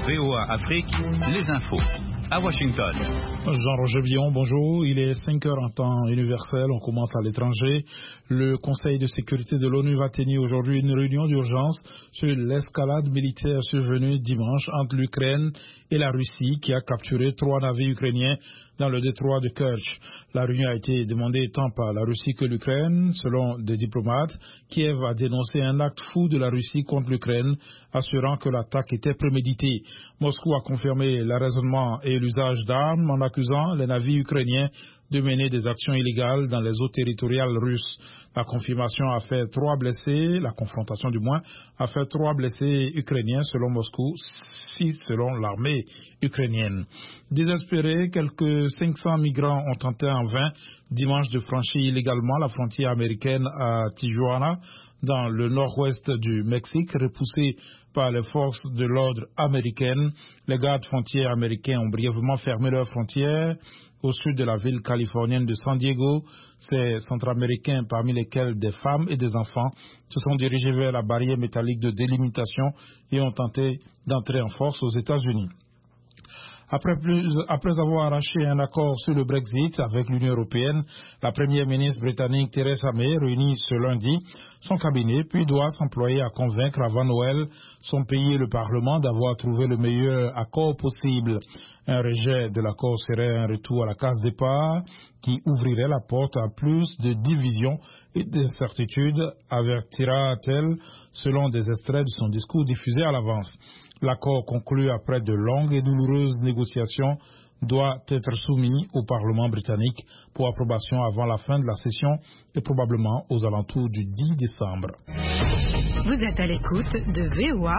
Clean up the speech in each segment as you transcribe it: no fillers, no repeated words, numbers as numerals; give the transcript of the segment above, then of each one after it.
VOA Afrique, les infos. À Washington. Jean-Roger Billon, bonjour. Il est 5 heures en temps universel. On commence à l'étranger. Le Conseil de sécurité de l'ONU va tenir aujourd'hui une réunion d'urgence sur l'escalade militaire survenue dimanche entre l'Ukraine et la Russie qui a capturé 3 navires ukrainiens dans le détroit de Kerch. La réunion a été demandée tant par la Russie que l'Ukraine. Selon des diplomates, Kiev a dénoncé un acte fou de la Russie contre l'Ukraine, assurant que l'attaque était préméditée. Moscou a confirmé l'arraisonnement et l'usage d'armes en accusant les navires ukrainiens de mener des actions illégales dans les eaux territoriales russes. La confrontation a fait 3 blessés ukrainiens selon Moscou, 6 selon l'armée ukrainienne. Désespérés, quelques 500 migrants ont tenté en vain dimanche de franchir illégalement la frontière américaine à Tijuana, dans le nord-ouest du Mexique, repoussés par les forces de l'ordre américaines. Les gardes frontières américains ont brièvement fermé leurs frontières au sud de la ville californienne de San Diego. Ces Centra-Américains, parmi lesquels des femmes et des enfants, se sont dirigés vers la barrière métallique de délimitation et ont tenté d'entrer en force aux États-Unis. Après avoir arraché un accord sur le Brexit avec l'Union européenne, la première ministre britannique Theresa May réunit ce lundi son cabinet, puis doit s'employer à convaincre avant Noël son pays et le Parlement d'avoir trouvé le meilleur accord possible. Un rejet de l'accord serait un retour à la case départ qui ouvrirait la porte à plus de divisions et d'incertitudes, avertira-t-elle selon des extraits de son discours diffusé à l'avance. L'accord conclu après de longues et douloureuses négociations doit être soumis au Parlement britannique pour approbation avant la fin de la session et probablement aux alentours du 10 décembre. Vous êtes à l'écoute de VOA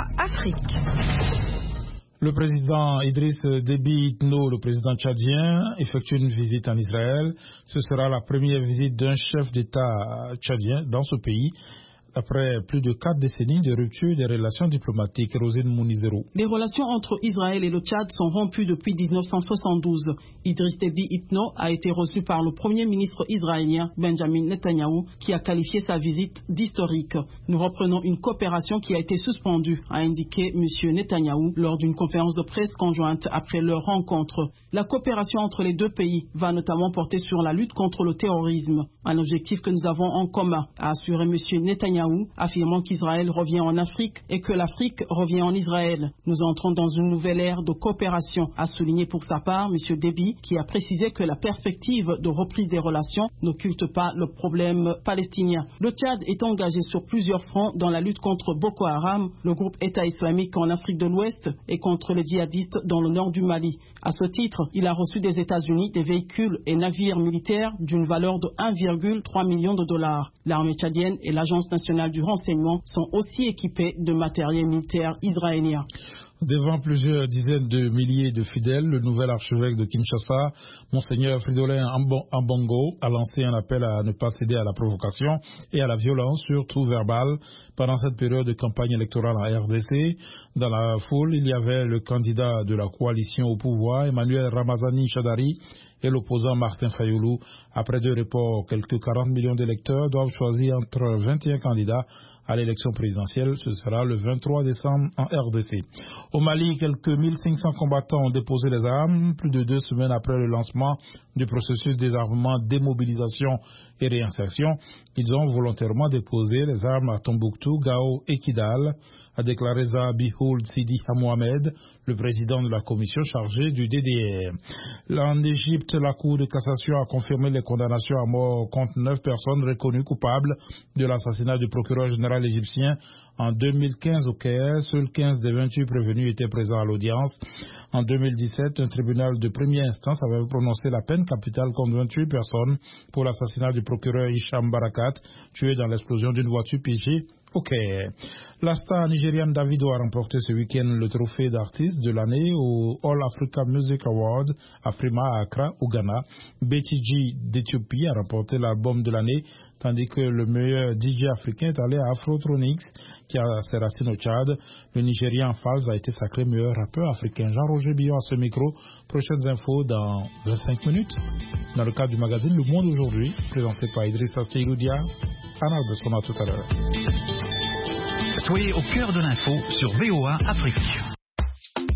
Afrique. Le président Idriss Déby Itno, le président tchadien, effectue une visite en Israël. Ce sera la première visite d'un chef d'État tchadien dans ce pays, après plus de 4 décennies de rupture des relations diplomatiques. Rosine Mounizero. Les relations entre Israël et le Tchad sont rompues depuis 1972. Idriss Déby Itno a été reçu par le premier ministre israélien Benjamin Netanyahou, qui a qualifié sa visite d'historique. Nous reprenons une coopération qui a été suspendue, a indiqué M. Netanyahou lors d'une conférence de presse conjointe après leur rencontre. La coopération entre les deux pays va notamment porter sur la lutte contre le terrorisme, un objectif que nous avons en commun, a assuré M. Netanyahou, affirmant qu'Israël revient en Afrique et que l'Afrique revient en Israël. Nous entrons dans une nouvelle ère de coopération, a souligné pour sa part M. Déby, qui a précisé que la perspective de reprise des relations n'occulte pas le problème palestinien. Le Tchad est engagé sur plusieurs fronts dans la lutte contre Boko Haram, le groupe État islamique en Afrique de l'Ouest, et contre les djihadistes dans le nord du Mali. À ce titre, il a reçu des États-Unis des véhicules et navires militaires d'une valeur de 1,3 million de dollars. L'armée tchadienne et l'Agence nationale du renseignement sont aussi équipés de matériel militaire israélien. Devant plusieurs dizaines de milliers de fidèles, le nouvel archevêque de Kinshasa, Monseigneur Fridolin Ambongo, a lancé un appel à ne pas céder à la provocation et à la violence, surtout verbale, pendant cette période de campagne électorale en RDC. Dans la foule, il y avait le candidat de la coalition au pouvoir, Emmanuel Ramazani Chadari, et l'opposant Martin Fayoulou. Après 2 reports, quelques 40 millions d'électeurs doivent choisir entre 21 candidats à l'élection présidentielle. Ce sera le 23 décembre en RDC. Au Mali, quelques 1500 combattants ont déposé les armes plus de 2 semaines après le lancement du processus de désarmement, démobilisation et réinsertion. Ils ont volontairement déposé les armes à Tombouctou, Gao et Kidal, a déclaré Zabihoul Sidi Mohamed, le président de la commission chargée du DDR. En Égypte, la Cour de cassation a confirmé les condamnations à mort contre 9 personnes reconnues coupables de l'assassinat du procureur général égyptien en 2015 au Caire. Seuls 15 des 28 prévenus étaient présents à l'audience. En 2017, un tribunal de première instance avait prononcé la peine capitale contre 28 personnes pour l'assassinat du procureur Hicham Barakat, tué dans l'explosion d'une voiture piégée au Caire. La star nigériane Davido a remporté ce week-end le trophée d'artiste de l'année au All Africa Music Award Afrima à Accra, au Ghana. Betty G d'Éthiopie a remporté l'album de l'année, tandis que le meilleur DJ africain est allé à Afrotronics, qui a ses racines au Tchad. Le Nigérian Falz a été sacré meilleur rappeur africain. Jean-Roger Billon à ce micro. Prochaines infos dans 25 minutes. Dans le cadre du magazine Le Monde aujourd'hui, présenté par Idrissa Keiloudia. Anna Besson, à tout à l'heure. Soyez au cœur de l'info sur VOA Afrique.